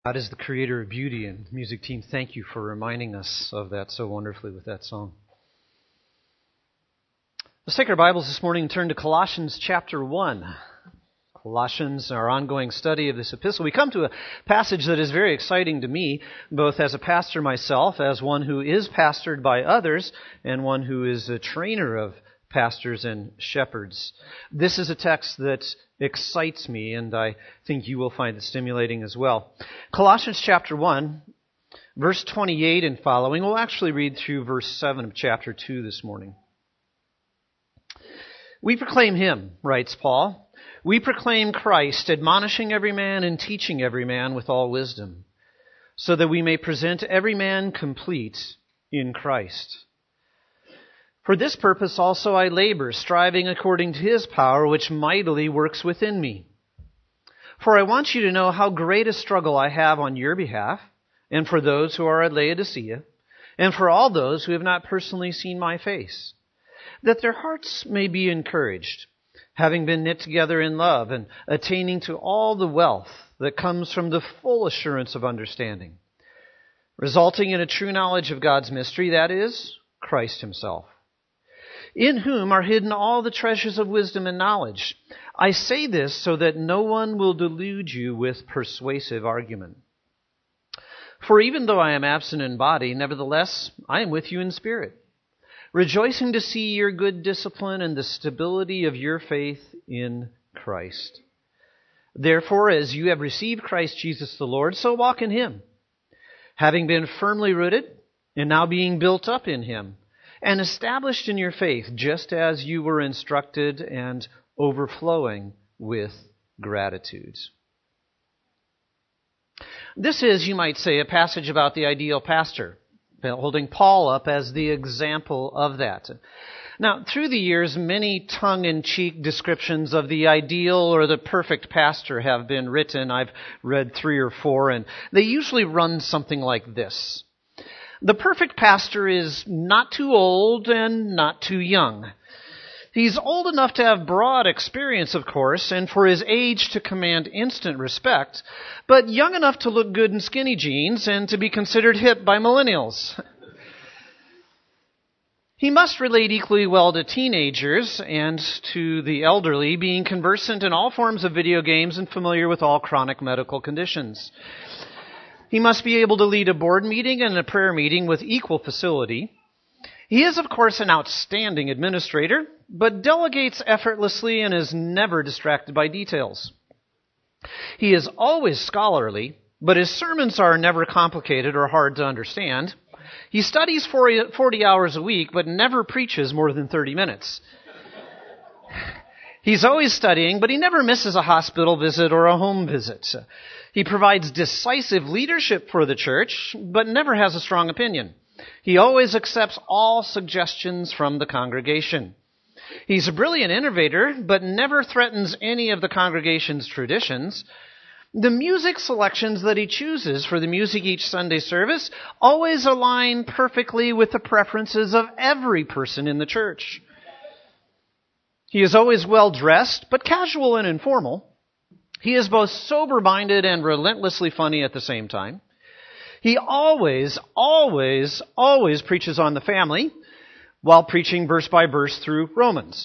God is the creator of beauty, and music team, thank you for reminding us of that so wonderfully with that song. Let's take our Bibles this morning and turn to Colossians chapter 1. Colossians, our ongoing study of this epistle. We come to a passage that is very exciting to me, both as a pastor myself, as one who is pastored by others, and one who is a trainer of pastors and shepherds. This is a text that excites me, and I think you will find it stimulating as well. Colossians chapter 1, verse 28 and following. We'll actually read through verse 7 of chapter 2 this morning. We proclaim Him, writes Paul. We proclaim Christ, admonishing every man and teaching every man with all wisdom, so that we may present every man complete in Christ. For this purpose also I labor, striving according to His power, which mightily works within me. For I want you to know how great a struggle I have on your behalf, and for those who are at Laodicea, and for all those who have not personally seen my face, that their hearts may be encouraged, having been knit together in love, and attaining to all the wealth that comes from the full assurance of understanding, resulting in a true knowledge of God's mystery, that is, Christ Himself, in whom are hidden all the treasures of wisdom and knowledge. I say this so that no one will delude you with persuasive argument. For even though I am absent in body, nevertheless I am with you in spirit, rejoicing to see your good discipline and the stability of your faith in Christ. Therefore, as you have received Christ Jesus the Lord, so walk in Him, having been firmly rooted and now being built up in Him, and established in your faith, just as you were instructed, and overflowing with gratitude. This is, you might say, a passage about the ideal pastor, holding Paul up as the example of that. Now, through the years, many tongue-in-cheek descriptions of the ideal or the perfect pastor have been written. I've read 3 or 4, and they usually run something like this. The perfect pastor is not too old and not too young. He's old enough to have broad experience, of course, and for his age to command instant respect, but young enough to look good in skinny jeans and to be considered hip by millennials. He must relate equally well to teenagers and to the elderly, being conversant in all forms of video games and familiar with all chronic medical conditions. He must be able to lead a board meeting and a prayer meeting with equal facility. He is, of course, an outstanding administrator, but delegates effortlessly and is never distracted by details. He is always scholarly, but his sermons are never complicated or hard to understand. He studies 40 hours a week, but never preaches more than 30 minutes. He's always studying, but he never misses a hospital visit or a home visit. He provides decisive leadership for the church, but never has a strong opinion. He always accepts all suggestions from the congregation. He's a brilliant innovator, but never threatens any of the congregation's traditions. The music selections that he chooses for the music each Sunday service always align perfectly with the preferences of every person in the church. He is always well-dressed, but casual and informal. He is both sober-minded and relentlessly funny at the same time. He always preaches on the family while preaching verse by verse through Romans.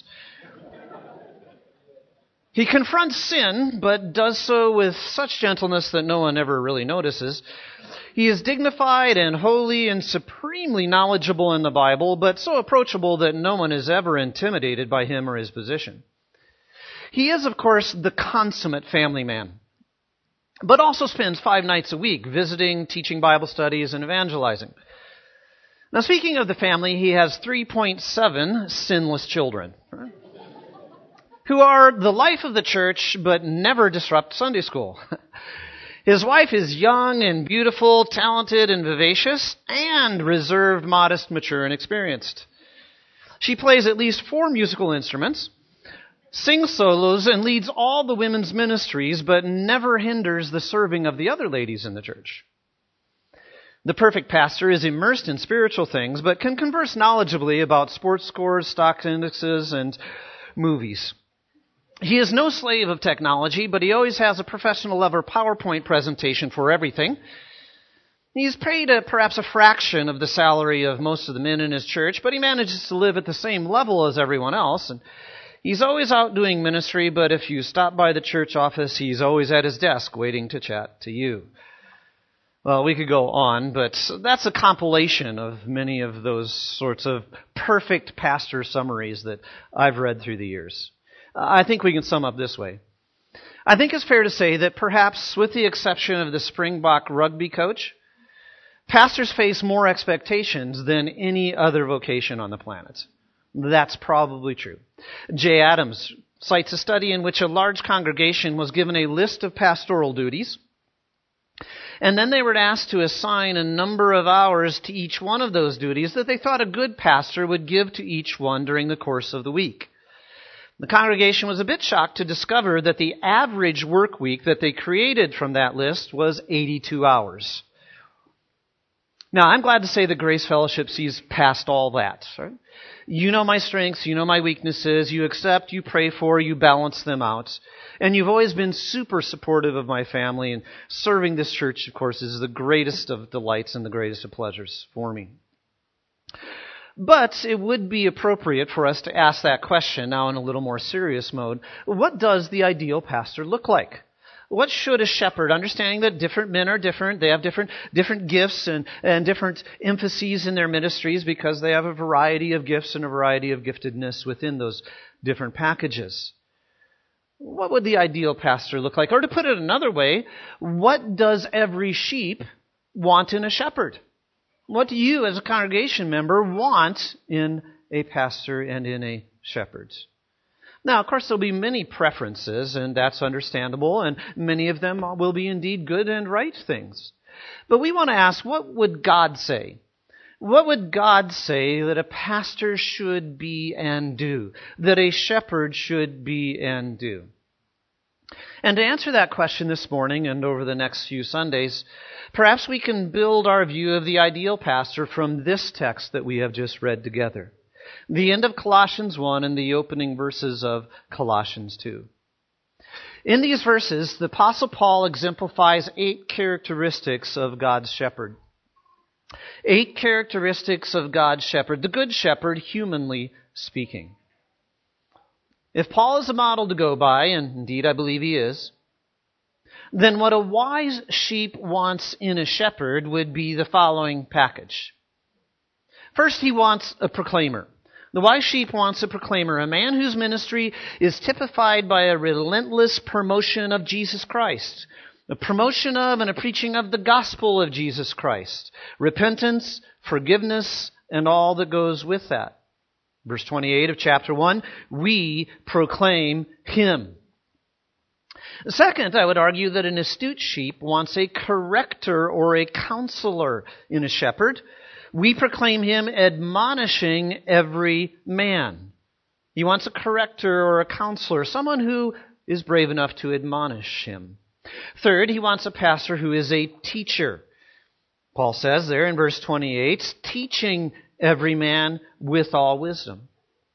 He confronts sin, but does so with such gentleness that no one ever really notices. He is dignified and holy and supremely knowledgeable in the Bible, but so approachable that no one is ever intimidated by him or his position. He is, of course, the consummate family man, but also spends 5 nights a week visiting, teaching Bible studies, and evangelizing. Now, speaking of the family, he has 3.7 sinless children, who are the life of the church, but never disrupt Sunday school. His wife is young and beautiful, talented and vivacious, and reserved, modest, mature, and experienced. She plays at least 4 musical instruments, sings solos, and leads all the women's ministries, but never hinders the serving of the other ladies in the church. The perfect pastor is immersed in spiritual things, but can converse knowledgeably about sports scores, stock indexes, and movies. He is no slave of technology, but he always has a professional-level PowerPoint presentation for everything. He's paid perhaps a fraction of the salary of most of the men in his church, but he manages to live at the same level as everyone else. And he's always out doing ministry, but if you stop by the church office, he's always at his desk waiting to chat to you. Well, we could go on, but that's a compilation of many of those sorts of perfect pastor summaries that I've read through the years. I think we can sum up this way. I think it's fair to say that perhaps with the exception of the Springbok rugby coach, pastors face more expectations than any other vocation on the planet. That's probably true. Jay Adams cites a study in which a large congregation was given a list of pastoral duties, and then they were asked to assign a number of hours to each one of those duties that they thought a good pastor would give to each one during the course of the week. The congregation was a bit shocked to discover that the average work week that they created from that list was 82 hours. Now, I'm glad to say that Grace Fellowship sees past all that. Right? You know my strengths, you know my weaknesses, you accept, you pray for, you balance them out. And you've always been super supportive of my family, and serving this church, of course, is the greatest of delights and the greatest of pleasures for me. But it would be appropriate for us to ask that question now in a little more serious mode. What does the ideal pastor look like? What should a shepherd, understanding that different men are different, they have different gifts and different emphases in their ministries because they have a variety of gifts and a variety of giftedness within those different packages. What would the ideal pastor look like? Or to put it another way, what does every sheep want in a shepherd? What do you as a congregation member want in a pastor and in a shepherd? Now, of course, there'll be many preferences, and that's understandable, and many of them will be indeed good and right things. But we want to ask, what would God say? What would God say that a pastor should be and do, that a shepherd should be and do? And to answer that question this morning and over the next few Sundays, perhaps we can build our view of the ideal pastor from this text that we have just read together. The end of Colossians 1 and the opening verses of Colossians 2. In these verses, the Apostle Paul exemplifies 8 characteristics of God's shepherd. 8 characteristics of God's shepherd, the good shepherd, humanly speaking. If Paul is a model to go by, and indeed I believe he is, then what a wise sheep wants in a shepherd would be the following package. First, he wants a proclaimer. The wise sheep wants a proclaimer, a man whose ministry is typified by a relentless promotion of Jesus Christ, a promotion of and a preaching of the gospel of Jesus Christ, repentance, forgiveness, and all that goes with that. Verse 28 of chapter 1, we proclaim Him. Second, I would argue that an astute sheep wants a corrector or a counselor in a shepherd. We proclaim Him admonishing every man. He wants a corrector or a counselor, someone who is brave enough to admonish him. Third, he wants a pastor who is a teacher. Paul says there in verse 28, teaching every man with all wisdom.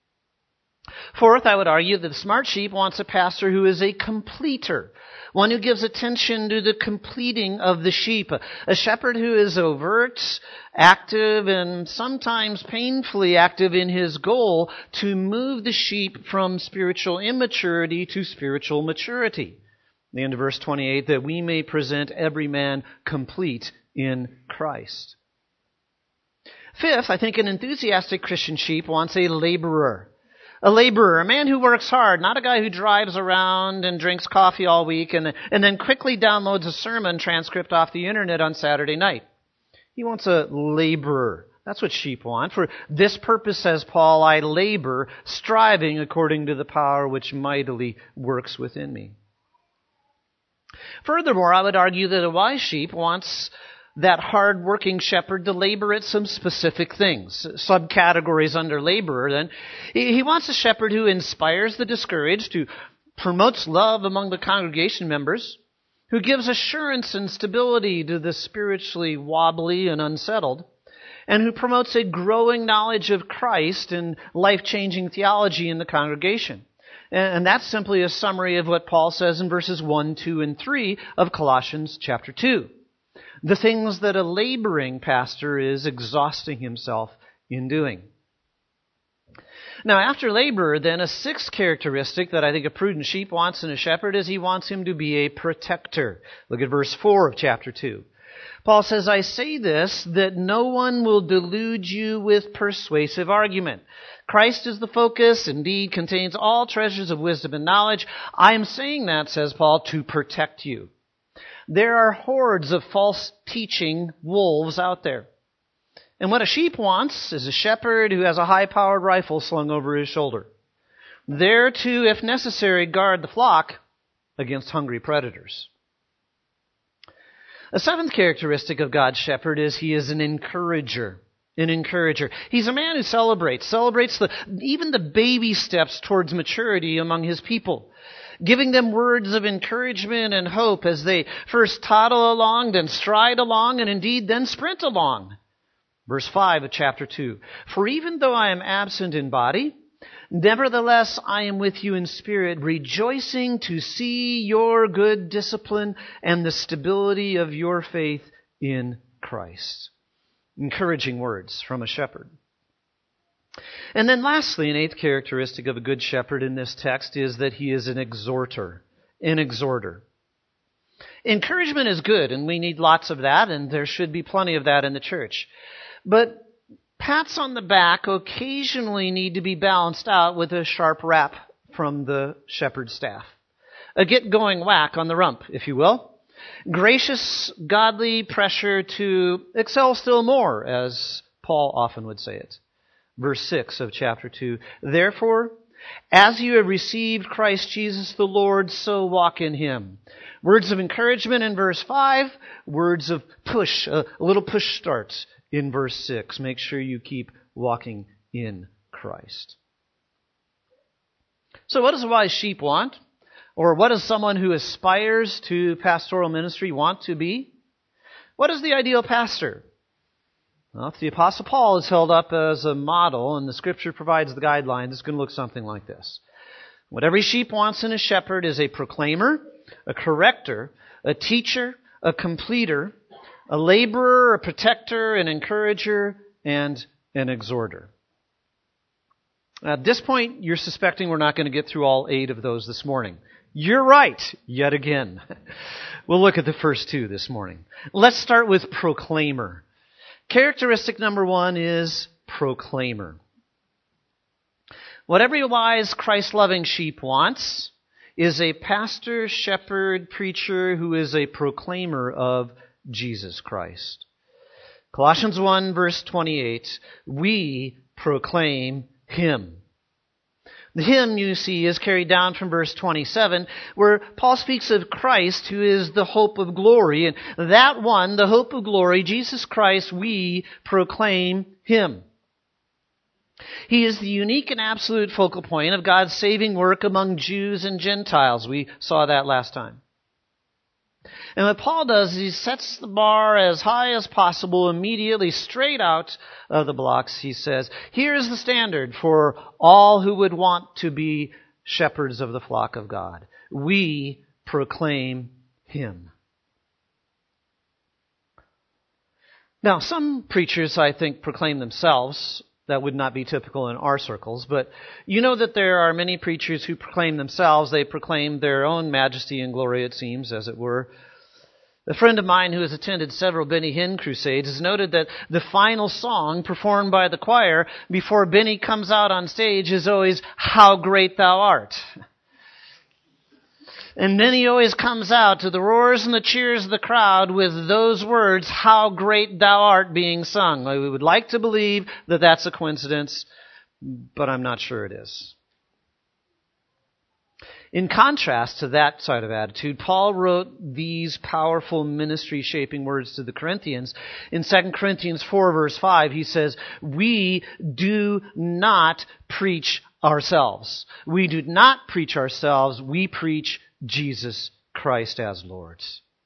Fourth, I would argue that the smart sheep wants a pastor who is a completer, one who gives attention to the completing of the sheep, a shepherd who is overt, active, and sometimes painfully active in his goal to move the sheep from spiritual immaturity to spiritual maturity. The end of verse 28, that we may present every man complete in Christ. Fifth, I think an enthusiastic Christian sheep wants a laborer. A laborer, a man who works hard, not a guy who drives around and drinks coffee all week and then quickly downloads a sermon transcript off the internet on Saturday night. He wants a laborer. That's what sheep want. For this purpose, says Paul, I labor, striving according to the power which mightily works within me. Furthermore, I would argue that a wise sheep wants that hard-working shepherd to labor at some specific things. Subcategories under laborer, then. He wants a shepherd who inspires the discouraged, who promotes love among the congregation members, who gives assurance and stability to the spiritually wobbly and unsettled, and who promotes a growing knowledge of Christ and life-changing theology in the congregation. And that's simply a summary of what Paul says in verses 1, 2, and 3 of Colossians chapter 2. The things that a laboring pastor is exhausting himself in doing. Now, after labor, then, a sixth characteristic that I think a prudent sheep wants in a shepherd is he wants him to be a protector. Look at verse 4 of chapter 2. Paul says, I say this, that no one will delude you with persuasive argument. Christ is the focus, indeed contains all treasures of wisdom and knowledge. I am saying that, says Paul, to protect you. There are hordes of false teaching wolves out there. And what a sheep wants is a shepherd who has a high-powered rifle slung over his shoulder. There to, if necessary, guard the flock against hungry predators. A seventh characteristic of God's shepherd is he is an encourager. An encourager. He's a man who celebrates even the baby steps towards maturity among his people, giving them words of encouragement and hope as they first toddle along, then stride along, and indeed then sprint along. Verse 5 of chapter 2. For even though I am absent in body, nevertheless I am with you in spirit, rejoicing to see your good discipline and the stability of your faith in Christ. Encouraging words from a shepherd. And then lastly, an eighth characteristic of a good shepherd in this text is that he is an exhorter. An exhorter. Encouragement is good, and we need lots of that, and there should be plenty of that in the church. But pats on the back occasionally need to be balanced out with a sharp rap from the shepherd's staff. A get-going whack on the rump, if you will. Gracious, godly pressure to excel still more, as Paul often would say it. Verse 6 of chapter 2. Therefore, as you have received Christ Jesus the Lord, so walk in him. Words of encouragement in verse 5. Words of push, a little push start in verse 6. Make sure you keep walking in Christ. So what does a wise sheep want? Or what does someone who aspires to pastoral ministry want to be? What is the ideal pastor? Well, if the Apostle Paul is held up as a model and the Scripture provides the guidelines, it's going to look something like this. What every sheep wants in a shepherd is a proclaimer, a corrector, a teacher, a completer, a laborer, a protector, an encourager, and an exhorter. At this point, you're suspecting we're not going to get through all 8 of those this morning. You're right, yet again. We'll look at the first 2 this morning. Let's start with proclaimer. Characteristic number 1 is proclaimer. What every wise, Christ-loving sheep wants is a pastor, shepherd, preacher who is a proclaimer of Jesus Christ. Colossians 1 verse 28, we proclaim him. The hymn, you see, is carried down from verse 27, where Paul speaks of Christ, who is the hope of glory. And that one, the hope of glory, Jesus Christ, we proclaim him. He is the unique and absolute focal point of God's saving work among Jews and Gentiles. We saw that last time. And what Paul does is he sets the bar as high as possible, immediately straight out of the blocks. He says, here's the standard for all who would want to be shepherds of the flock of God. We proclaim him. Now, some preachers, I think, proclaim themselves. That would not be typical in our circles, but you know that there are many preachers who proclaim themselves. They proclaim their own majesty and glory, it seems, as it were. A friend of mine who has attended several Benny Hinn crusades has noted that the final song performed by the choir before Benny comes out on stage is always, "How Great Thou Art." And then he always comes out to the roars and the cheers of the crowd with those words, "How great thou art," being sung. We would like to believe that that's a coincidence, but I'm not sure it is. In contrast to that side of attitude, Paul wrote these powerful ministry-shaping words to the Corinthians. In 2 Corinthians 4 verse 5, he says, we do not preach ourselves. We do not preach ourselves. We preach Jesus Christ as Lord.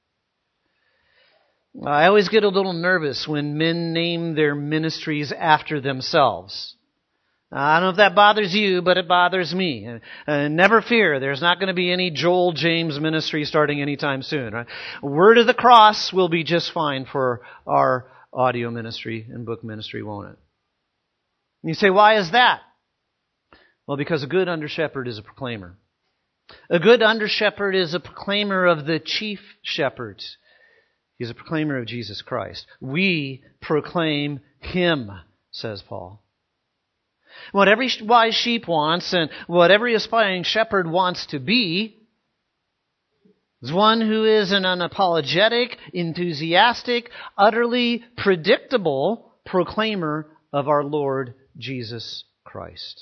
I always get a little nervous when men name their ministries after themselves. I don't know if that bothers you, but it bothers me. Never fear, there's not going to be any Joel James ministry starting anytime soon. Right? Word of the Cross will be just fine for our audio ministry and book ministry, won't it? And you say, why is that? Well, because a good under-shepherd is a proclaimer. A good under-shepherd is a proclaimer of the chief shepherd. He's a proclaimer of Jesus Christ. We proclaim Him, says Paul. What every wise sheep wants and what every aspiring shepherd wants to be is one who is an unapologetic, enthusiastic, utterly predictable proclaimer of our Lord Jesus Christ.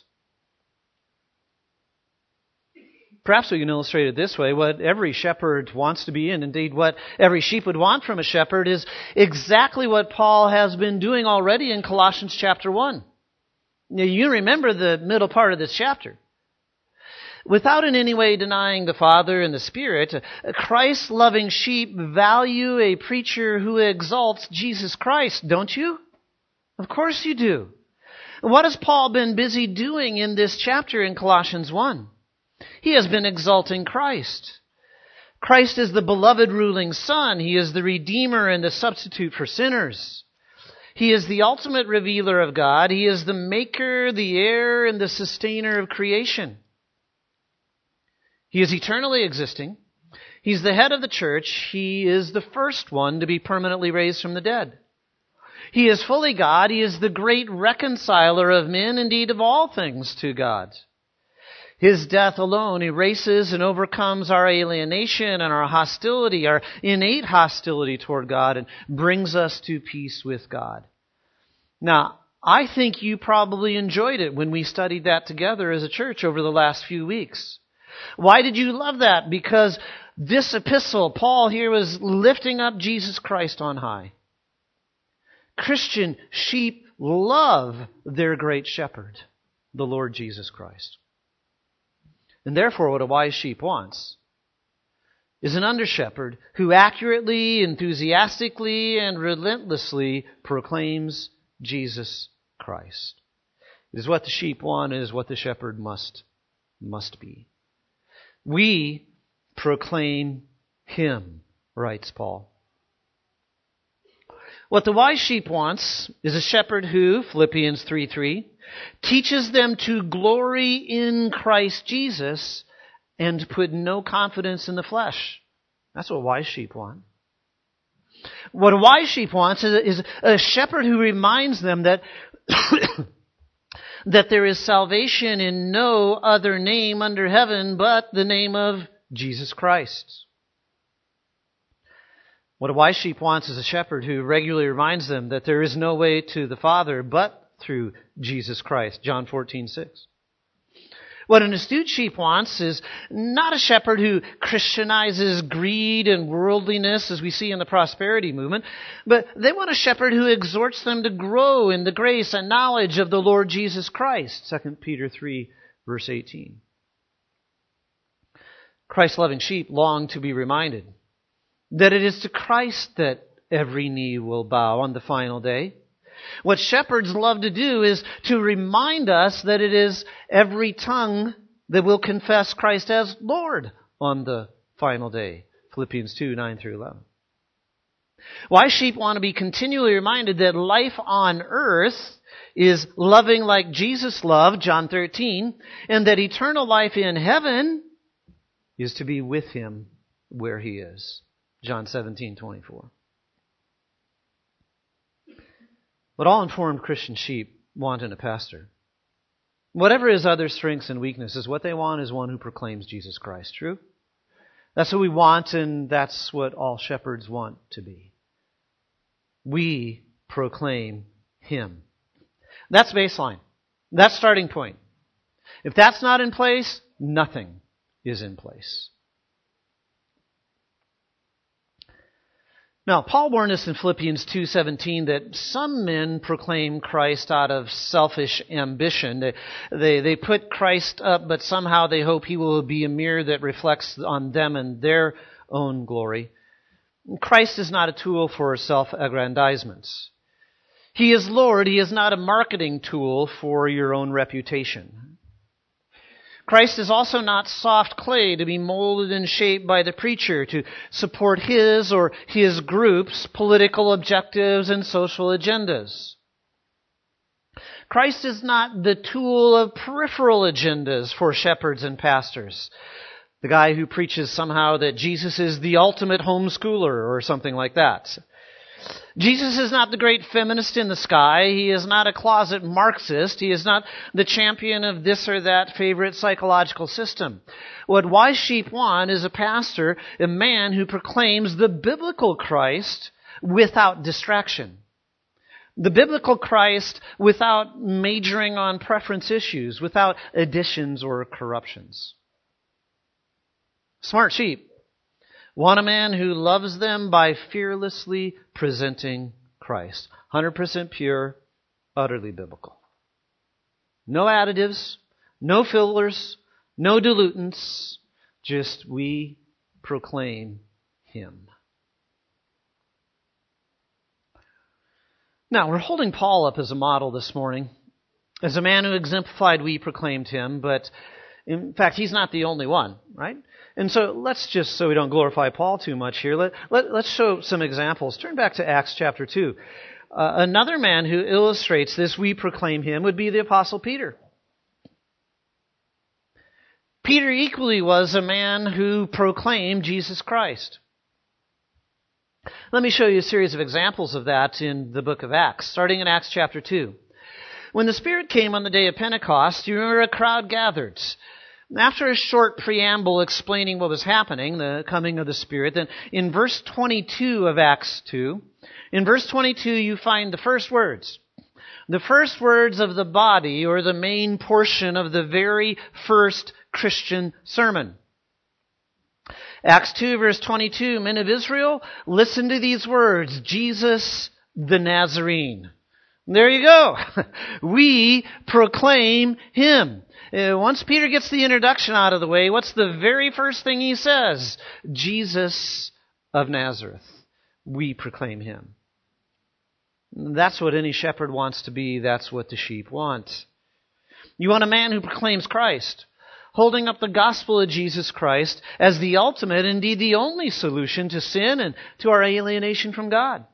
Perhaps we can illustrate it this way. What every shepherd wants to be, and indeed what every sheep would want from a shepherd, is exactly what Paul has been doing already in Colossians chapter 1. Now, you remember the middle part of this chapter. Without in any way denying the Father and the Spirit, Christ-loving sheep value a preacher who exalts Jesus Christ, don't you? Of course you do. What has Paul been busy doing in this chapter in Colossians 1? He has been exalting Christ. Christ is the beloved ruling Son. He is the Redeemer and the substitute for sinners. He is the ultimate revealer of God. He is the maker, the heir, and the sustainer of creation. He is eternally existing. He's the head of the church. He is the first one to be permanently raised from the dead. He is fully God. He is the great reconciler of men, indeed of all things, to God. His death alone erases and overcomes our alienation and our hostility, our innate hostility toward God, and brings us to peace with God. Now, I think you probably enjoyed it when we studied that together as a church over the last few weeks. Why did you love that? Because this epistle, Paul here was lifting up Jesus Christ on high. Christian sheep love their great shepherd, the Lord Jesus Christ. And therefore, what a wise sheep wants is an under-shepherd who accurately, enthusiastically, and relentlessly proclaims Jesus Christ. It is what the sheep want. It is what the shepherd must be. We proclaim Him, writes Paul. What the wise sheep wants is a shepherd who, Philippians 3:3, teaches them to glory in Christ Jesus and put no confidence in the flesh. That's what wise sheep want. What a wise sheep wants is a shepherd who reminds them that that there is salvation in no other name under heaven but the name of Jesus Christ. What a wise sheep wants is a shepherd who regularly reminds them that there is no way to the Father but through Jesus Christ. John 14:6. What an astute sheep wants is not a shepherd who Christianizes greed and worldliness as we see in the prosperity movement, but they want a shepherd who exhorts them to grow in the grace and knowledge of the Lord Jesus Christ. 2 Peter 3, verse 18. Christ-loving sheep long to be reminded that it is to Christ that every knee will bow on the final day. What shepherds love to do is to remind us that it is every tongue that will confess Christ as Lord on the final day. Philippians 2, 9 through 11. Wise sheep want to be continually reminded that life on earth is loving like Jesus loved, John 13, and that eternal life in heaven is to be with Him where He is. John 17:24. What all informed Christian sheep want in a pastor, whatever his other strengths and weaknesses, what they want is one who proclaims Jesus Christ. True? That's what we want, and that's what all shepherds want to be. We proclaim Him. That's baseline. That's starting point. If that's not in place, nothing is in place. Now, Paul warned us in Philippians 2:17 that some men proclaim Christ out of selfish ambition. They put Christ up, but somehow they hope He will be a mirror that reflects on them and their own glory. Christ is not a tool for self-aggrandizement. He is Lord. He is not a marketing tool for your own reputation. Christ is also not soft clay to be molded and shaped by the preacher to support his or his group's political objectives and social agendas. Christ is not the tool of peripheral agendas for shepherds and pastors. The guy who preaches somehow that Jesus is the ultimate homeschooler or something like that. Jesus is not the great feminist in the sky. He is not a closet Marxist. He is not the champion of this or that favorite psychological system. What Wise Sheep want is a pastor, a man who proclaims the biblical Christ without distraction. The biblical Christ without majoring on preference issues, without additions or corruptions. Smart sheep want a man who loves them by fearlessly presenting Christ. 100% pure, utterly biblical. No additives, no fillers, no dilutants, just we proclaim Him. Now, we're holding Paul up as a model this morning, as a man who exemplified we proclaimed Him, but in fact, he's not the only one, right? And so let's just, so we don't glorify Paul too much here, let's show some examples. Turn back to Acts chapter 2. Another man who illustrates this, we proclaim him, would be the Apostle Peter. Peter equally was a man who proclaimed Jesus Christ. Let me show you a series of examples of that in the book of Acts, starting in Acts chapter 2. When the Spirit came on the day of Pentecost, you remember a crowd gathered. After a short preamble explaining what was happening, the coming of the Spirit, then in verse 22 of Acts 2, in verse 22 you find the first words. The first words of the body, or the main portion of the very first Christian sermon. Acts 2 verse 22, men of Israel, listen to these words, Jesus the Nazarene. There you go. We proclaim Him. Once Peter gets the introduction out of the way, what's the very first thing he says? Jesus of Nazareth. We proclaim Him. That's what any shepherd wants to be. That's what the sheep want. You want a man who proclaims Christ, holding up the gospel of Jesus Christ as the ultimate, indeed the only solution to sin and to our alienation from God.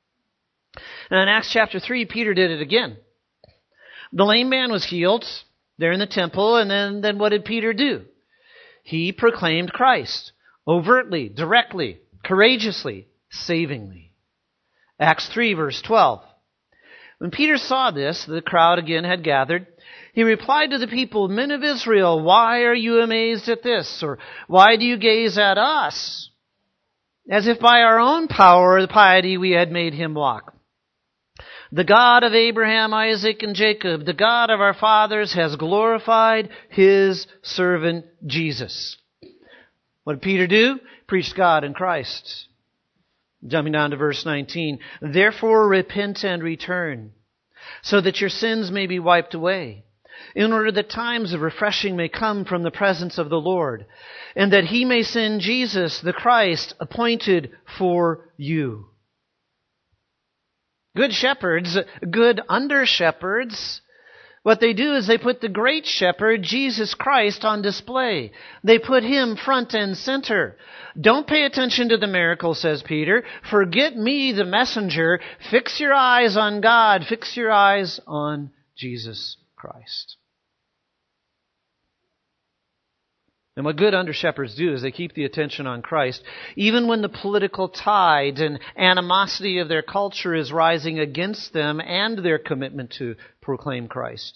And in Acts chapter 3, Peter did it again. The lame man was healed there in the temple, and then what did Peter do? He proclaimed Christ overtly, directly, courageously, savingly. Acts 3 verse 12. When Peter saw this, the crowd again had gathered, he replied to the people, men of Israel, why are you amazed at this? Or why do you gaze at us? As if by our own power or piety we had made him walk. The God of Abraham, Isaac, and Jacob, the God of our fathers, has glorified His servant Jesus. What did Peter do? Preached God and Christ. Jumping down to verse 19. Therefore repent and return, so that your sins may be wiped away, in order that times of refreshing may come from the presence of the Lord, and that He may send Jesus, the Christ, appointed for you. Good shepherds, good under-shepherds, what they do is they put the great shepherd, Jesus Christ, on display. They put Him front and center. Don't pay attention to the miracle, says Peter. Forget me, the messenger. Fix your eyes on God. Fix your eyes on Jesus Christ. And what good under-shepherds do is they keep the attention on Christ, even when the political tide and animosity of their culture is rising against them and their commitment to proclaim Christ.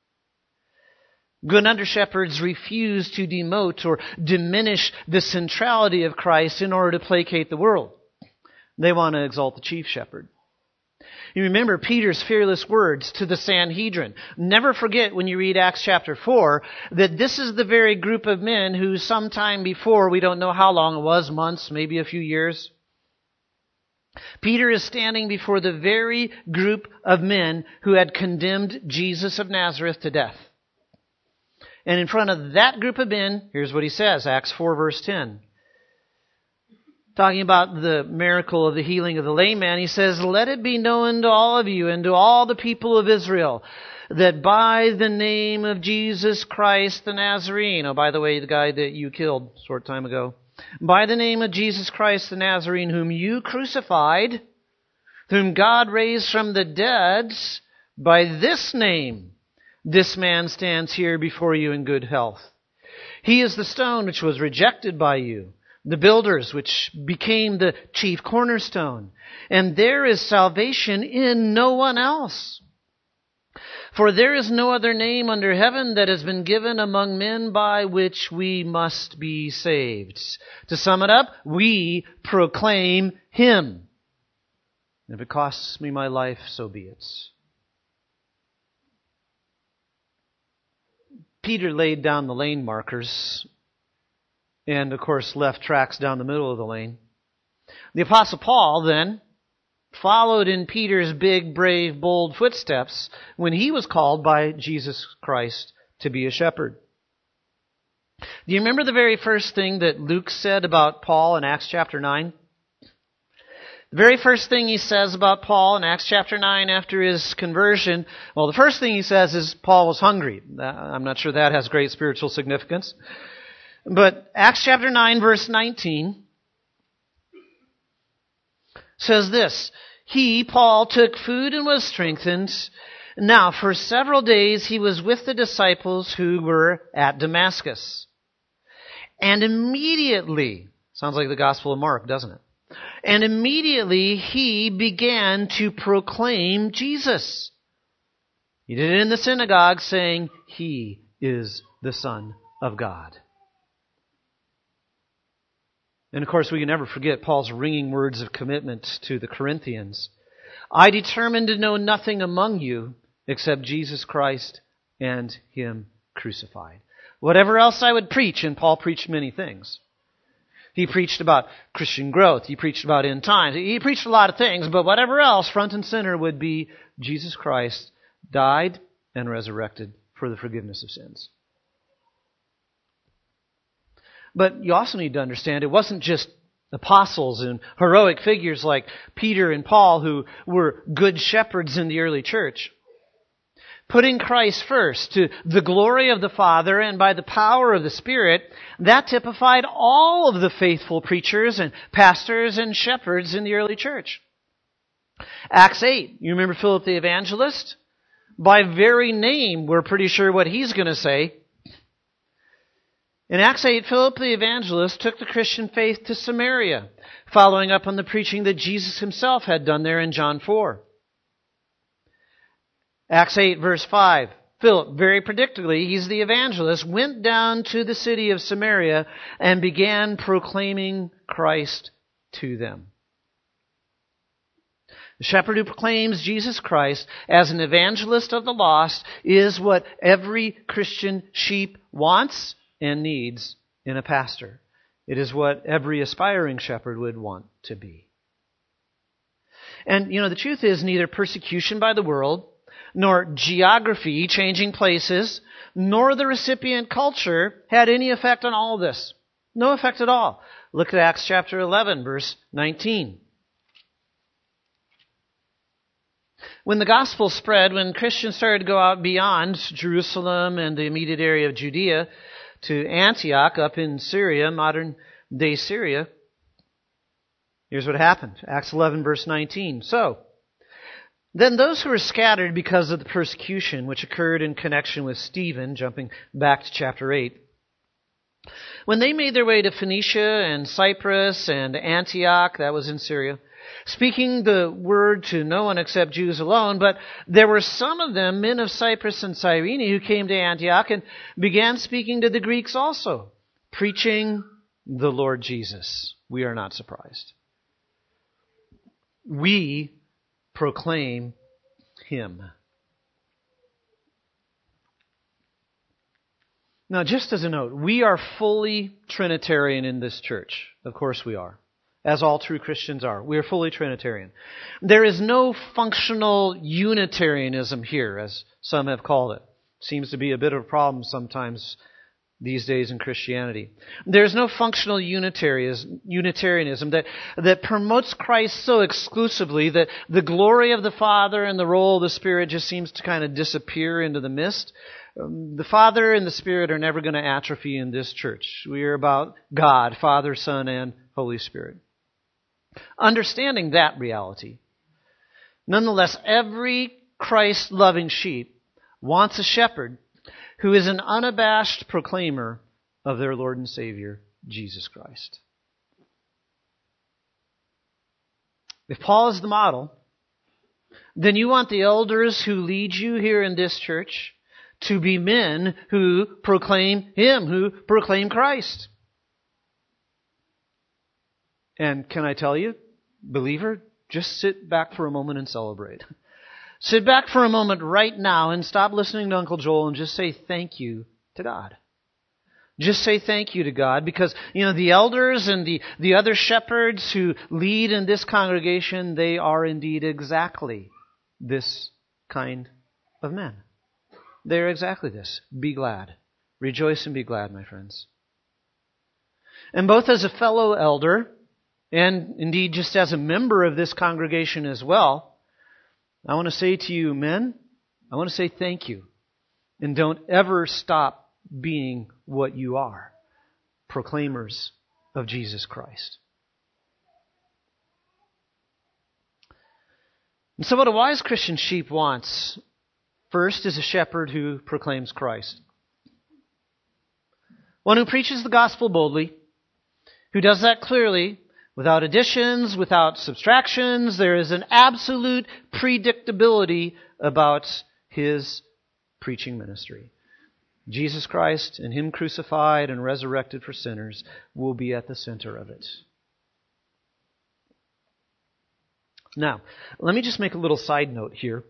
Good under-shepherds refuse to demote or diminish the centrality of Christ in order to placate the world. They want to exalt the chief shepherd. You remember Peter's fearless words to the Sanhedrin. Never forget when you read Acts chapter 4 that this is the very group of men who sometime before, we don't know how long it was, months, maybe a few years. Peter is standing before the very group of men who had condemned Jesus of Nazareth to death. And in front of that group of men, here's what he says, Acts 4 verse 10. talking about the miracle of the healing of the lame man, he says, "Let it be known to all of you and to all the people of Israel that by the name of Jesus Christ the Nazarene," oh, by the way, the guy that you killed a short time ago, "by the name of Jesus Christ the Nazarene, whom you crucified, whom God raised from the dead, by this name, this man stands here before you in good health. He is the stone which was rejected by you, the builders, which became the chief cornerstone. And there is salvation in no one else. For there is no other name under heaven that has been given among men by which we must be saved." To sum it up, we proclaim Him. If it costs me my life, so be it. Peter laid down the lane markers and, of course, left tracks down the middle of the lane. The Apostle Paul, then, followed in Peter's big, brave, bold footsteps when he was called by Jesus Christ to be a shepherd. Do you remember the very first thing that Luke said about Paul in Acts chapter 9? The very first thing he says about Paul in Acts chapter 9 after his conversion, well, the first thing he says is Paul was hungry. I'm not sure that has great spiritual significance. But Acts chapter 9, verse 19, says this: "He, Paul, took food and was strengthened. Now, for several days he was with the disciples who were at Damascus. And immediately," sounds like the Gospel of Mark, doesn't it? "And immediately he began to proclaim Jesus. He did it in the synagogue, saying, 'He is the Son of God.'" And of course, we can never forget Paul's ringing words of commitment to the Corinthians. "I determined to know nothing among you except Jesus Christ and Him crucified." Whatever else I would preach, and Paul preached many things. He preached about Christian growth. He preached about end times. He preached a lot of things, but whatever else, front and center would be Jesus Christ died and resurrected for the forgiveness of sins. But you also need to understand it wasn't just apostles and heroic figures like Peter and Paul who were good shepherds in the early church. Putting Christ first to the glory of the Father and by the power of the Spirit, that typified all of the faithful preachers and pastors and shepherds in the early church. Acts 8, you remember Philip the evangelist? By very name, we're pretty sure what he's going to say. In Acts 8, Philip the evangelist took the Christian faith to Samaria, following up on the preaching that Jesus himself had done there in John 4. Acts 8, verse 5. Philip, very predictably, he's the evangelist, went down to the city of Samaria and began proclaiming Christ to them. The shepherd who proclaims Jesus Christ as an evangelist of the lost is what every Christian sheep wants and needs in a pastor. It is what every aspiring shepherd would want to be. And, the truth is neither persecution by the world, nor geography, changing places, nor the recipient culture had any effect on all of this. No effect at all. Look at Acts chapter 11, verse 19. When the gospel spread, when Christians started to go out beyond Jerusalem and the immediate area of Judea to Antioch up in Syria, modern-day Syria, here's what happened. Acts 11, verse 19. "So, then those who were scattered because of the persecution which occurred in connection with Stephen," jumping back to chapter 8, "when they made their way to Phoenicia and Cyprus and Antioch," that was in Syria, "speaking the word to no one except Jews alone, but there were some of them, men of Cyprus and Cyrene, who came to Antioch and began speaking to the Greeks also, preaching the Lord Jesus." We are not surprised. We proclaim Him. Now, just as a note, we are fully Trinitarian in this church. Of course we are. As all true Christians are. We are fully Trinitarian. There is no functional Unitarianism here, as some have called it. Seems to be a bit of a problem sometimes these days in Christianity. There's no functional Unitarianism that promotes Christ so exclusively that the glory of the Father and the role of the Spirit just seems to kind of disappear into the mist. The Father and the Spirit are never going to atrophy in this church. We are about God, Father, Son, and Holy Spirit. Understanding that reality, nonetheless, every Christ-loving sheep wants a shepherd who is an unabashed proclaimer of their Lord and Savior, Jesus Christ. If Paul is the model, then you want the elders who lead you here in this church to be men who proclaim Him, who proclaim Christ. And can I tell you, believer, just sit back for a moment and celebrate. Sit back for a moment right now and stop listening to Uncle Joel and just say thank you to God. Just say thank you to God because, the elders and the other shepherds who lead in this congregation, they are indeed exactly this kind of men. They are exactly this. Be glad. Rejoice and be glad, my friends. And both as a fellow elder and indeed just as a member of this congregation as well, I want to say to you, men, I want to say thank you. And don't ever stop being what you are, proclaimers of Jesus Christ. And so what a wise Christian sheep wants, first, is a shepherd who proclaims Christ. One who preaches the gospel boldly, who does that clearly, without additions, without subtractions. There is an absolute predictability about his preaching ministry. Jesus Christ and Him crucified and resurrected for sinners will be at the center of it. Now, let me just make a little side note here,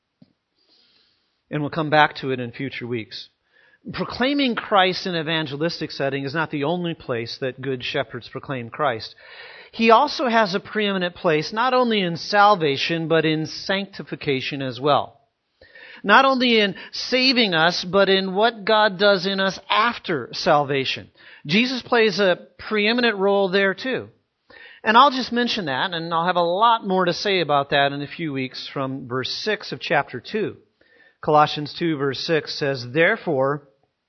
and we'll come back to it in future weeks. Proclaiming Christ in an evangelistic setting is not the only place that good shepherds proclaim Christ. He also has a preeminent place not only in salvation, but in sanctification as well. Not only in saving us, but in what God does in us after salvation. Jesus plays a preeminent role there too. And I'll just mention that, and I'll have a lot more to say about that in a few weeks from verse 6 of chapter 2. Colossians 2 verse 6 says, "Therefore,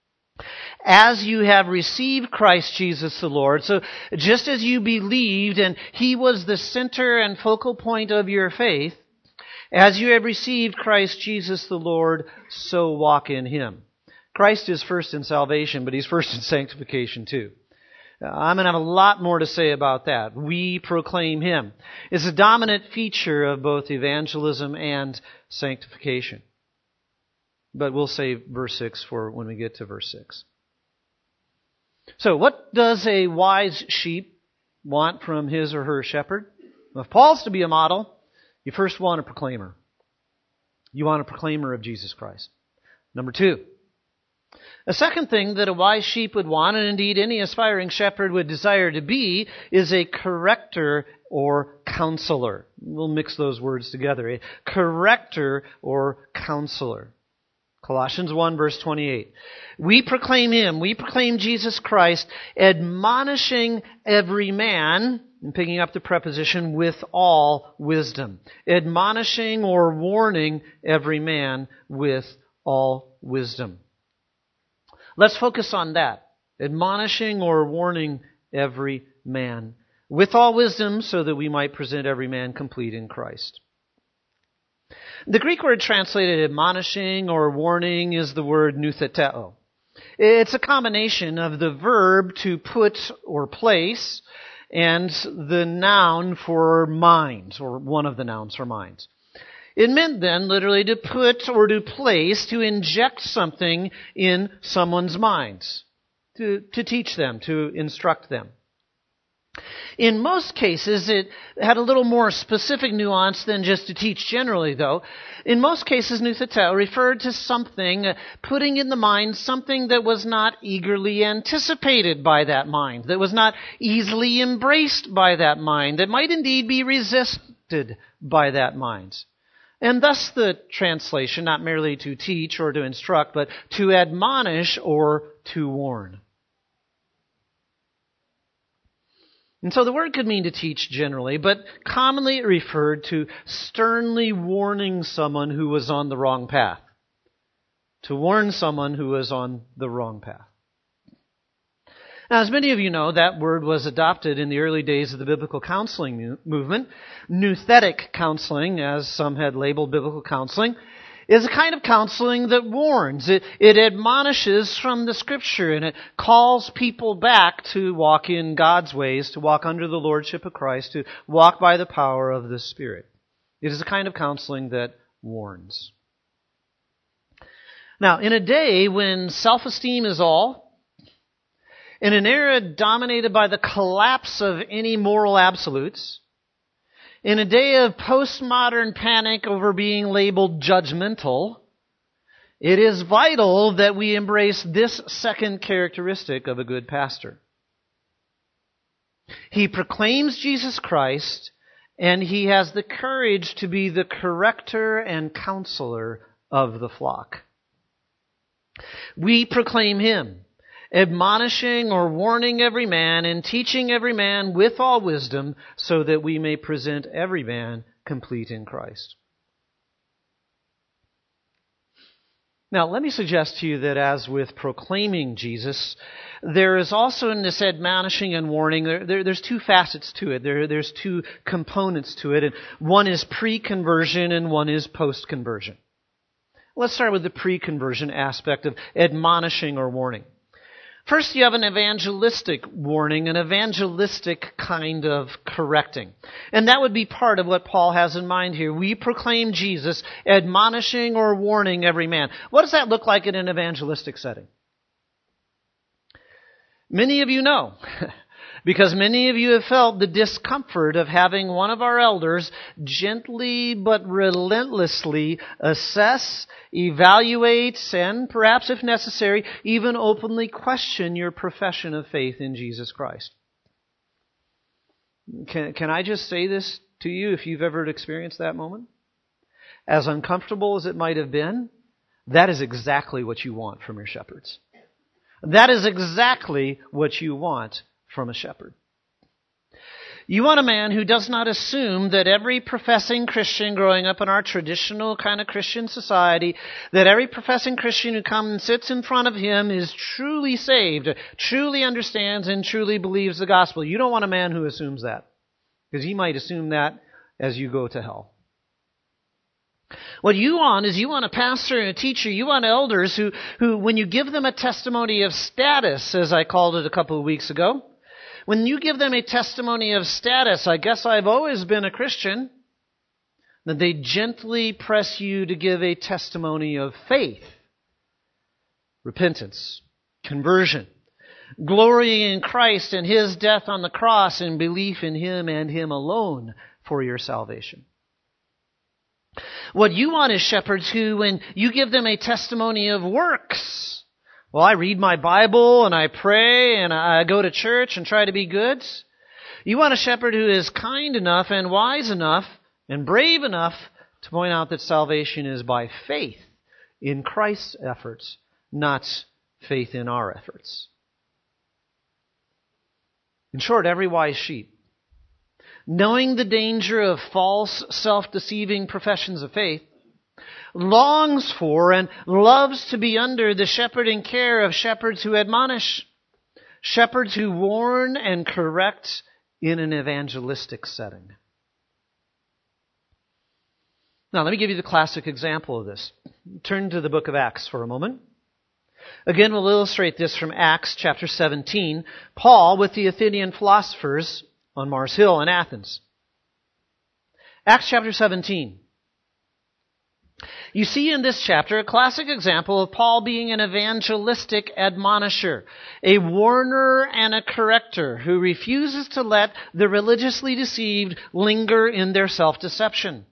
as you have received Christ Jesus the Lord," so just as you believed and He was the center and focal point of your faith, as you have received Christ Jesus the Lord, so walk in Him. Christ is first in salvation, but He's first in sanctification too. I'm going to have a lot more to say about that. We proclaim Him. It's a dominant feature of both evangelism and sanctification. But we'll save verse 6 for when we get to verse 6. So what does a wise sheep want from his or her shepherd? Well, if Paul's to be a model, you first want a proclaimer. You want a proclaimer of Jesus Christ. Number 2. A second thing that a wise sheep would want, and indeed any aspiring shepherd would desire to be, is a corrector or counselor. We'll mix those words together. A corrector or counselor. Colossians 1 verse 28. We proclaim Him, we proclaim Jesus Christ, admonishing every man, and picking up the preposition, with all wisdom. Admonishing or warning every man with all wisdom. Let's focus on that. Admonishing or warning every man with all wisdom, so that we might present every man complete in Christ. The Greek word translated admonishing or warning is the word noutheteo. It's a combination of the verb to put or place and the noun for mind, or one of the nouns for mind. It meant then literally to put or to place, to inject something in someone's minds, to teach them, to instruct them. In most cases, it had a little more specific nuance than just to teach generally, though. In most cases, noutheteo referred to something, putting in the mind something that was not eagerly anticipated by that mind, that was not easily embraced by that mind, that might indeed be resisted by that mind. And thus the translation, not merely to teach or to instruct, but to admonish or to warn. And so the word could mean to teach generally, but commonly it referred to sternly warning someone who was on the wrong path. To warn someone who was on the wrong path. Now, as many of you know, that word was adopted in the early days of the biblical counseling movement. Nouthetic counseling, as some had labeled biblical counseling, is a kind of counseling that warns. It admonishes from the Scripture, and it calls people back to walk in God's ways, to walk under the lordship of Christ, to walk by the power of the Spirit. It is a kind of counseling that warns. Now, in a day when self-esteem is all, in an era dominated by the collapse of any moral absolutes, in a day of postmodern panic over being labeled judgmental, it is vital that we embrace this second characteristic of a good pastor. He proclaims Jesus Christ, and he has the courage to be the corrector and counselor of the flock. We proclaim him, admonishing or warning every man and teaching every man with all wisdom, so that we may present every man complete in Christ. Now, let me suggest to you that as with proclaiming Jesus, there is also in this admonishing and warning, there's two facets to it. There's two components to it. And one is pre-conversion and one is post-conversion. Let's start with the pre-conversion aspect of admonishing or warning. First, you have an evangelistic warning, an evangelistic kind of correcting. And that would be part of what Paul has in mind here. We proclaim Jesus, admonishing or warning every man. What does that look like in an evangelistic setting? Many of you know, because many of you have felt the discomfort of having one of our elders gently but relentlessly assess, evaluate, and perhaps if necessary, even openly question your profession of faith in Jesus Christ. Can I just say this to you if you've ever experienced that moment? As uncomfortable as it might have been, that is exactly what you want from your shepherds. That is exactly what you want from a shepherd. You want a man who does not assume that every professing Christian growing up in our traditional kind of Christian society, that every professing Christian who comes and sits in front of him is truly saved, truly understands and truly believes the gospel. You don't want a man who assumes that, because he might assume that as you go to hell. What you want is you want a pastor and a teacher, you want elders who when you give them a testimony of status, as I called it a couple of weeks ago, when you give them a testimony of status, I guess I've always been a Christian, that they gently press you to give a testimony of faith, repentance, conversion, glorying in Christ and His death on the cross and belief in Him and Him alone for your salvation. What you want is shepherds who, when you give them a testimony of works, well, I read my Bible and I pray and I go to church and try to be good. You want a shepherd who is kind enough and wise enough and brave enough to point out that salvation is by faith in Christ's efforts, not faith in our efforts. In short, every wise sheep, knowing the danger of false, self-deceiving professions of faith, longs for and loves to be under the shepherding care of shepherds who admonish, shepherds who warn and correct in an evangelistic setting. Now, let me give you the classic example of this. Turn to the book of Acts for a moment. Again, we'll illustrate this from Acts chapter 17. Paul with the Athenian philosophers on Mars Hill in Athens. Acts chapter 17. You see in this chapter a classic example of Paul being an evangelistic admonisher, a warner and a corrector who refuses to let the religiously deceived linger in their self-deception.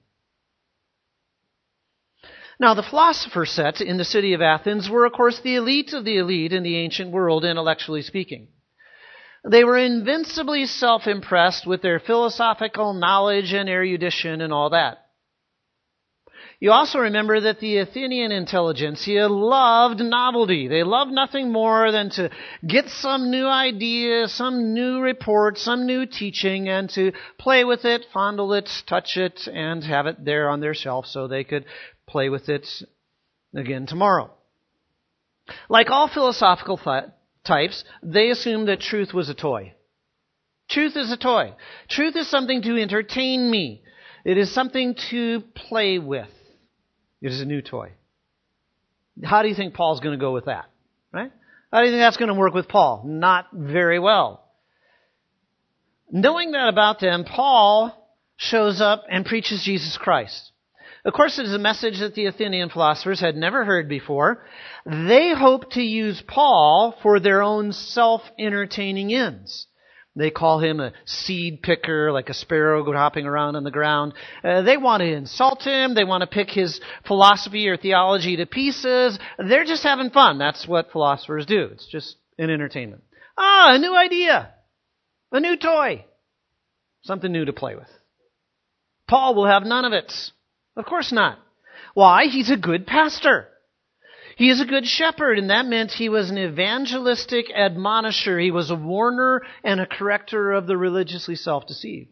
Now, the philosopher set in the city of Athens were, of course, the elite of the elite in the ancient world, intellectually speaking. They were invincibly self-impressed with their philosophical knowledge and erudition and all that. You also remember that the Athenian intelligentsia loved novelty. They loved nothing more than to get some new idea, some new report, some new teaching, and to play with it, fondle it, touch it, and have it there on their shelf so they could play with it again tomorrow. Like all philosophical types, they assumed that truth was a toy. Truth is a toy. Truth is something to entertain me. It is something to play with. It is a new toy. How do you think Paul's going to go with that? Right? How do you think that's going to work with Paul? Not very well. Knowing that about them, Paul shows up and preaches Jesus Christ. Of course, it is a message that the Athenian philosophers had never heard before. They hoped to use Paul for their own self-entertaining ends. They call him a seed picker, like a sparrow hopping around on the ground. They want to insult him. They want to pick his philosophy or theology to pieces. They're just having fun. That's what philosophers do. It's just an entertainment. A new idea. A new toy. Something new to play with. Paul will have none of it. Of course not. Why? He's a good pastor. He is a good shepherd, and that meant he was an evangelistic admonisher. He was a warner and a corrector of the religiously self-deceived.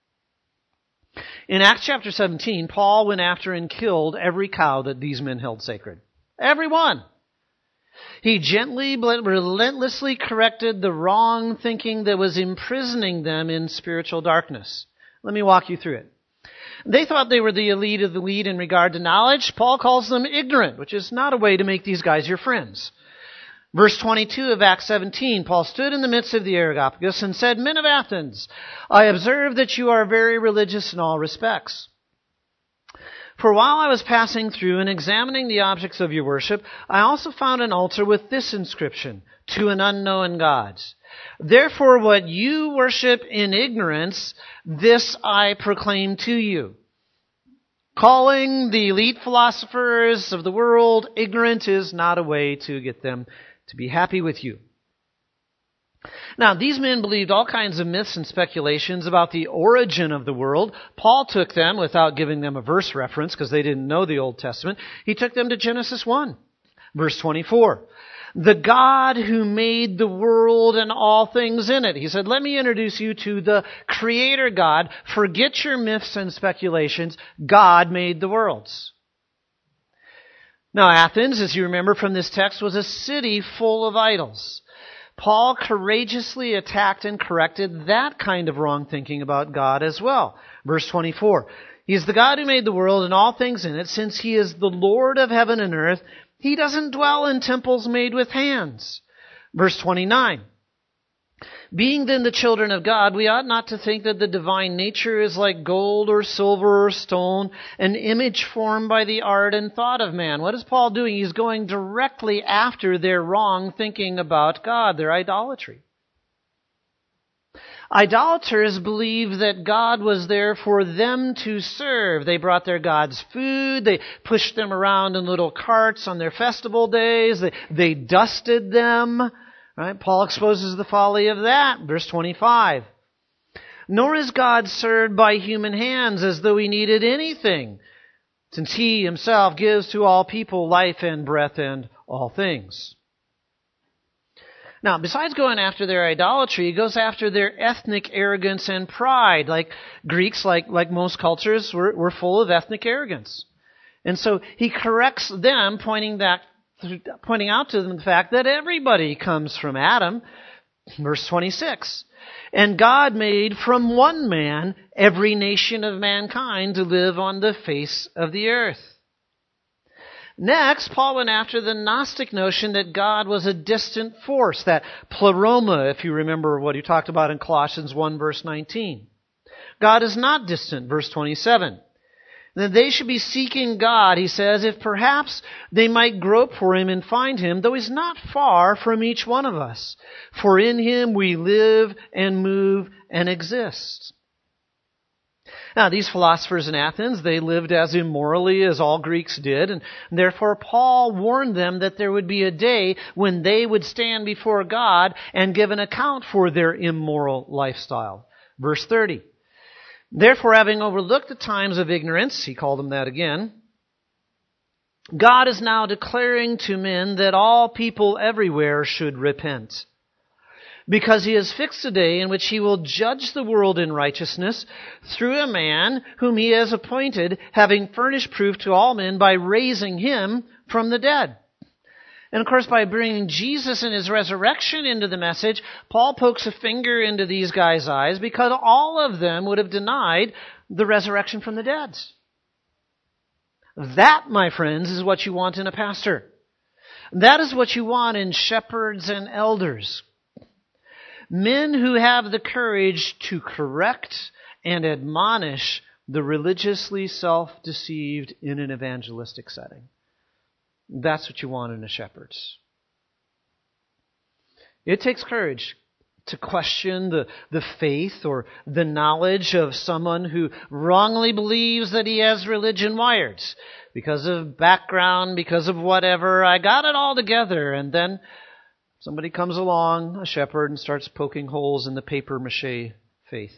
In Acts chapter 17, Paul went after and killed every cow that these men held sacred. Every one. He gently but relentlessly corrected the wrong thinking that was imprisoning them in spiritual darkness. Let me walk you through it. They thought they were the elite of the elite in regard to knowledge. Paul calls them ignorant, which is not a way to make these guys your friends. Verse 22 of Acts 17, Paul stood in the midst of the Areopagus and said, "Men of Athens, I observe that you are very religious in all respects. For while I was passing through and examining the objects of your worship, I also found an altar with this inscription, 'To an unknown God.' Therefore, what you worship in ignorance, this I proclaim to you." Calling the elite philosophers of the world ignorant is not a way to get them to be happy with you. Now, these men believed all kinds of myths and speculations about the origin of the world. Paul took them, without giving them a verse reference, because they didn't know the Old Testament, he took them to Genesis 1, verse 24. The God who made the world and all things in it. He said, let me introduce you to the Creator God. Forget your myths and speculations. God made the worlds. Now, Athens, as you remember from this text, was a city full of idols. Paul courageously attacked and corrected that kind of wrong thinking about God as well. Verse 24. He is the God who made the world and all things in it, since He is the Lord of heaven and earth. He doesn't dwell in temples made with hands. Verse 29. Being then the children of God, we ought not to think that the divine nature is like gold or silver or stone, an image formed by the art and thought of man. What is Paul doing? He's going directly after their wrong thinking about God, their idolatry. Idolaters believed that God was there for them to serve. They brought their gods food. They pushed them around in little carts on their festival days. They dusted them. Right? Paul exposes the folly of that. Verse 25. Nor is God served by human hands as though He needed anything, since He Himself gives to all people life and breath and all things. Now, besides going after their idolatry, he goes after their ethnic arrogance and pride. Like Greeks, like most cultures, were full of ethnic arrogance. And so he corrects them, pointing out to them the fact that everybody comes from Adam. Verse 26. And God made from one man every nation of mankind to live on the face of the earth. Next, Paul went after the Gnostic notion that God was a distant force, that pleroma, if you remember what he talked about in Colossians 1, verse 19. God is not distant, verse 27. That they should be seeking God, he says, if perhaps they might grope for Him and find Him, though He's not far from each one of us. For in Him we live and move and exist. Now, these philosophers in Athens, they lived as immorally as all Greeks did, and therefore Paul warned them that there would be a day when they would stand before God and give an account for their immoral lifestyle. Verse 30. Therefore, having overlooked the times of ignorance, he called them that again, God is now declaring to men that all people everywhere should repent, because He has fixed a day in which He will judge the world in righteousness through a man whom He has appointed, having furnished proof to all men by raising Him from the dead. And of course, by bringing Jesus and His resurrection into the message, Paul pokes a finger into these guys' eyes, because all of them would have denied the resurrection from the dead. That, my friends, is what you want in a pastor. That is what you want in shepherds and elders. Men who have the courage to correct and admonish the religiously self-deceived in an evangelistic setting. That's what you want in a shepherd. It takes courage to question the faith or the knowledge of someone who wrongly believes that he has religion wired. Because of background, because of whatever, I got it all together. And then somebody comes along, a shepherd, and starts poking holes in the papier-mâché faith.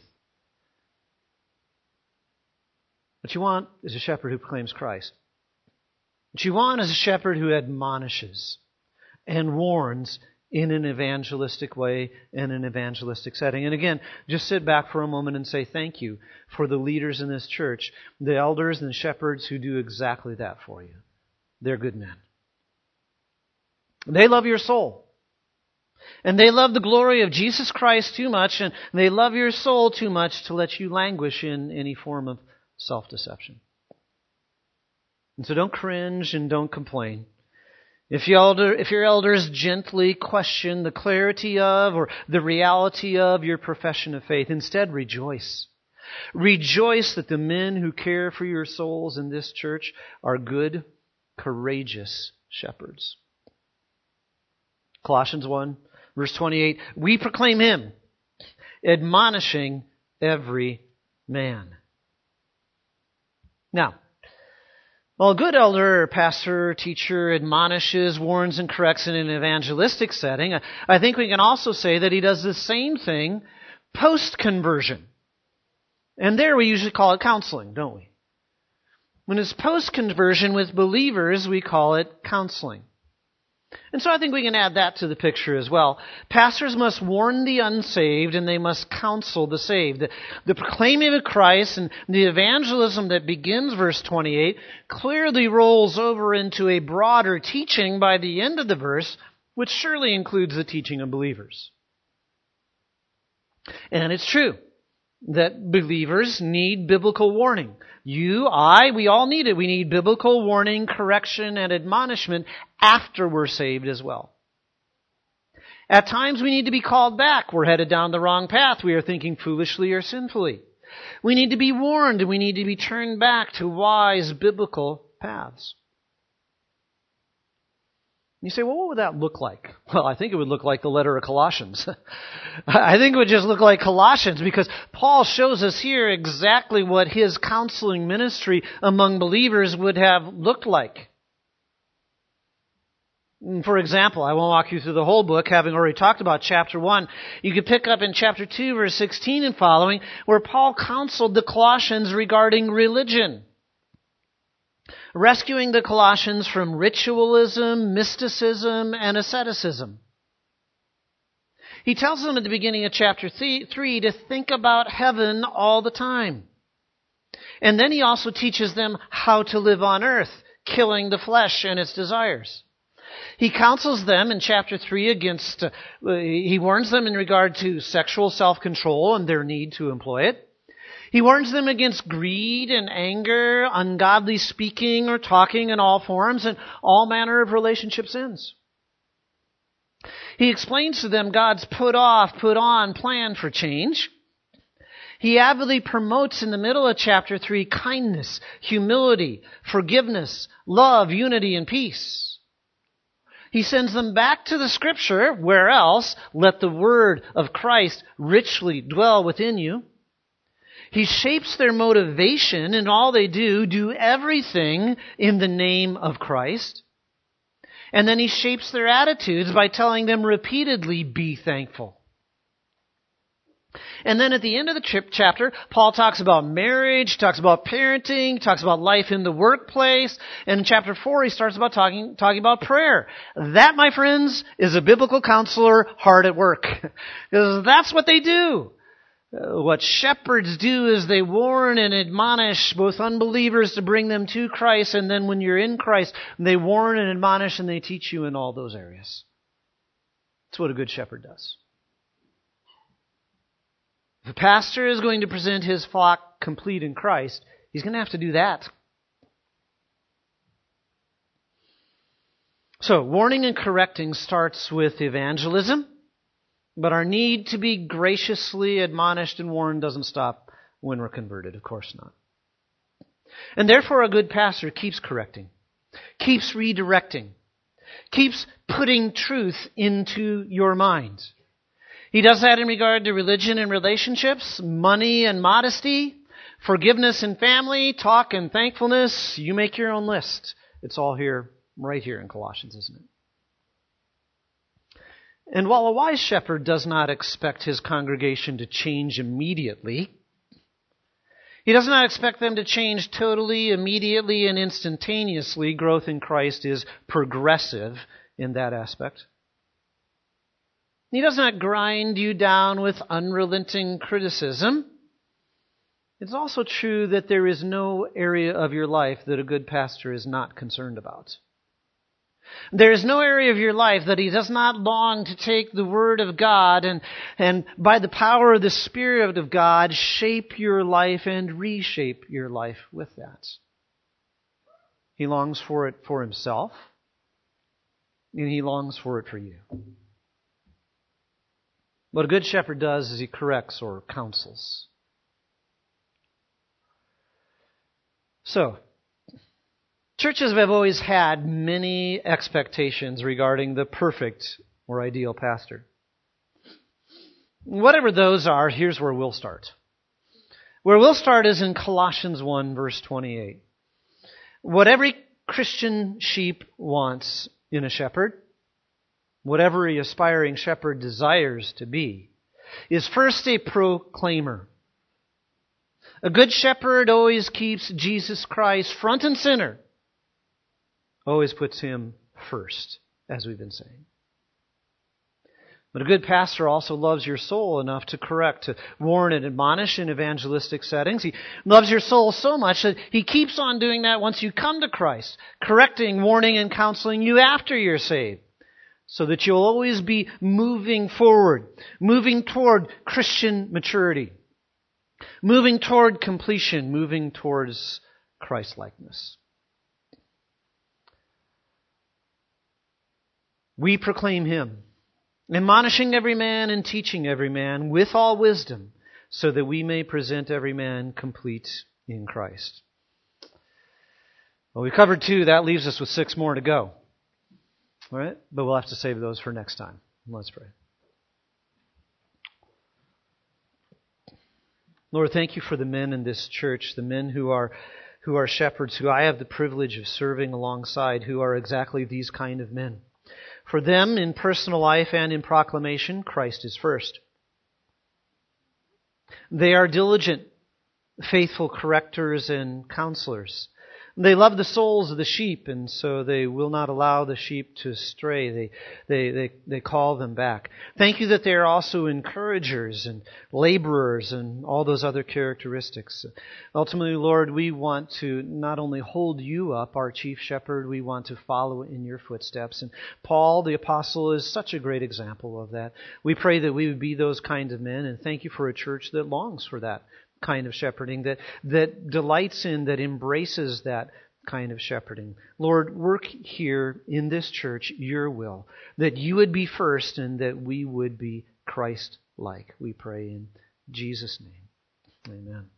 What you want is a shepherd who proclaims Christ. What you want is a shepherd who admonishes and warns in an evangelistic way, in an evangelistic setting. And again, just sit back for a moment and say thank you for the leaders in this church, the elders and shepherds who do exactly that for you. They're good men. They love your soul. And they love the glory of Jesus Christ too much, and they love your soul too much to let you languish in any form of self-deception. And so don't cringe and don't complain. If your elders gently question the clarity of or the reality of your profession of faith, instead rejoice. Rejoice that the men who care for your souls in this church are good, courageous shepherds. Colossians 1, verse 28, we proclaim Him, admonishing every man. Now, while a good elder, pastor, teacher admonishes, warns, and corrects in an evangelistic setting, I think we can also say that he does the same thing post-conversion. And there we usually call it counseling, don't we? When it's post-conversion with believers, we call it counseling. And so I think we can add that to the picture as well. Pastors must warn the unsaved and they must counsel the saved. The proclaiming of Christ and the evangelism that begins verse 28 clearly rolls over into a broader teaching by the end of the verse, which surely includes the teaching of believers. And it's true that believers need biblical warning. You, I, we all need it. We need biblical warning, correction, and admonishment after we're saved as well. At times we need to be called back. We're headed down the wrong path. We are thinking foolishly or sinfully. We need to be warned and we need to be turned back to wise biblical paths. You say, well, what would that look like? Well, I think it would look like the letter of Colossians. I think it would just look like Colossians because Paul shows us here exactly what his counseling ministry among believers would have looked like. For example, I won't walk you through the whole book, having already talked about chapter 1. You could pick up in chapter 2, verse 16 and following, where Paul counseled the Colossians regarding religion. Rescuing the Colossians from ritualism, mysticism, and asceticism. He tells them at the beginning of chapter 3 to think about heaven all the time. And then he also teaches them how to live on earth, killing the flesh and its desires. He counsels them in chapter 3 against, he warns them in regard to sexual self-control and their need to employ it. He warns them against greed and anger, ungodly speaking or talking in all forms, and all manner of relationship sins. He explains to them God's put off, put on plan for change. He avidly promotes in the middle of chapter 3 kindness, humility, forgiveness, love, unity, and peace. He sends them back to the Scripture, where else let the word of Christ richly dwell within you. He shapes their motivation in all they do everything in the name of Christ. And then he shapes their attitudes by telling them repeatedly, be thankful. And then at the end of the chapter, Paul talks about marriage, talks about parenting, talks about life in the workplace. And in chapter 4, he starts about talking about prayer. That, my friends, is a biblical counselor hard at work. Because that's what they do. What shepherds do is they warn and admonish both unbelievers to bring them to Christ. And then when you're in Christ, they warn and admonish and they teach you in all those areas. That's what a good shepherd does. If a pastor is going to present his flock complete in Christ, he's going to have to do that. So, warning and correcting starts with evangelism, but our need to be graciously admonished and warned doesn't stop when we're converted. Of course not. And therefore, a good pastor keeps correcting, keeps redirecting, keeps putting truth into your mind. He does that in regard to religion and relationships, money and modesty, forgiveness and family, talk and thankfulness. You make your own list. It's all here, right here in Colossians, isn't it? And while a wise shepherd does not expect his congregation to change immediately, he does not expect them to change totally, immediately, and instantaneously. Growth in Christ is progressive in that aspect. He does not grind you down with unrelenting criticism. It's also true that there is no area of your life that a good pastor is not concerned about. There is no area of your life that he does not long to take the Word of God and by the power of the Spirit of God, shape your life and reshape your life with that. He longs for it for himself, and he longs for it for you. What a good shepherd does is he corrects or counsels. So, churches have always had many expectations regarding the perfect or ideal pastor. Whatever those are, here's where we'll start. Where we'll start is in Colossians 1, verse 28. What every Christian sheep wants in a shepherd, what every aspiring shepherd desires to be, is first a proclaimer. A good shepherd always keeps Jesus Christ front and center. Always puts him first, as we've been saying. But a good pastor also loves your soul enough to correct, to warn and admonish in evangelistic settings. He loves your soul so much that he keeps on doing that once you come to Christ, correcting, warning, and counseling you after you're saved. So that you'll always be moving forward, moving toward Christian maturity, moving toward completion, moving towards Christ-likeness. We proclaim him, admonishing every man and teaching every man with all wisdom, so that we may present every man complete in Christ. Well, we covered 2. That leaves us with 6 more to go. All right? But we'll have to save those for next time. Let's pray. Lord, thank you for the men in this church, the men who are shepherds, who I have the privilege of serving alongside, who are exactly these kind of men. For them, in personal life and in proclamation, Christ is first. They are diligent, faithful correctors and counselors. They love the souls of the sheep, and so they will not allow the sheep to stray. They call them back. Thank you that they are also encouragers and laborers and all those other characteristics. Ultimately, Lord, we want to not only hold you up, our chief shepherd, we want to follow in your footsteps. And Paul, the apostle, is such a great example of that. We pray that we would be those kinds of men, and thank you for a church that longs for that kind of shepherding, that delights in, that embraces that kind of shepherding. Lord, work here in this church your will, that you would be first and that we would be Christ-like. We pray in Jesus' name. Amen.